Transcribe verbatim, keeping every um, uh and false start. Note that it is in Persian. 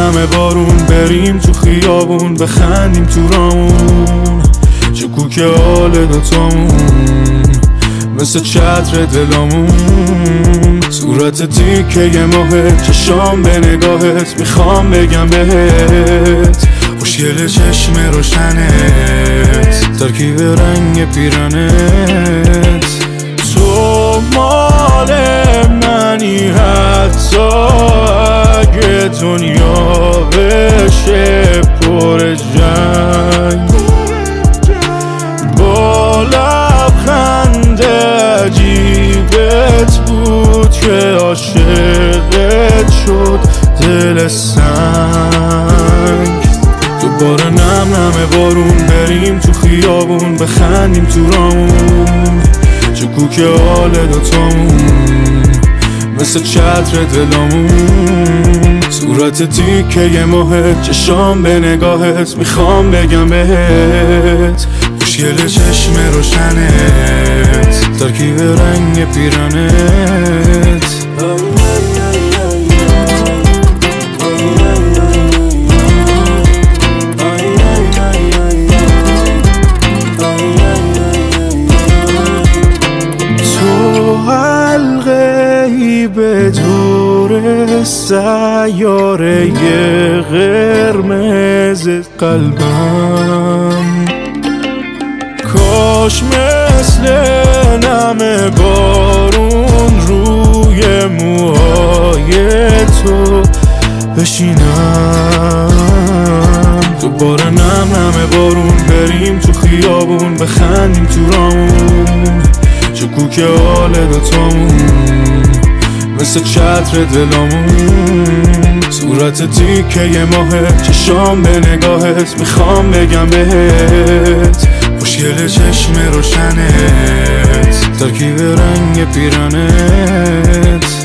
نمه بارون، بریم تو خیابون بخندیم تو رامون، شکوک حال دوتامون مثل چتر دلامون. صورت تیکه ماهت، چشام به نگاهت، میخوام بگم بهت خوشگل چشم روشنت، ترکیب رنگ پیرانت. تو مال منی حتی اگه دنیا بشه پر جنگ، با لبخند عجیبت بود که عاشقت شد دل سنگ. دوباره نم نمه بارون، بریم تو خیابون بخندیم تو رامون، شکوک حال دوتامون مثل چتر دلامون. صورت تیکه ماهت، چشام به نگاهت، میخوام بگم بهت خوشگل چشم روشنت، ترکیب رنگ پیرانت. به دور سیاره قرمز قلبم، کاش مثل نم بارون روی موهای تو بشینم. دوباره نم نم بارون، بریم تو خیابون بخندیم تو رامون، شکوک حال دوتامون مثل چتر دلامون. صورت تیکه ماهت، چشام به نگاهت، میخوام بگم بهت خوشگل چشم روشنت، ترکیب رنگ پیرانت.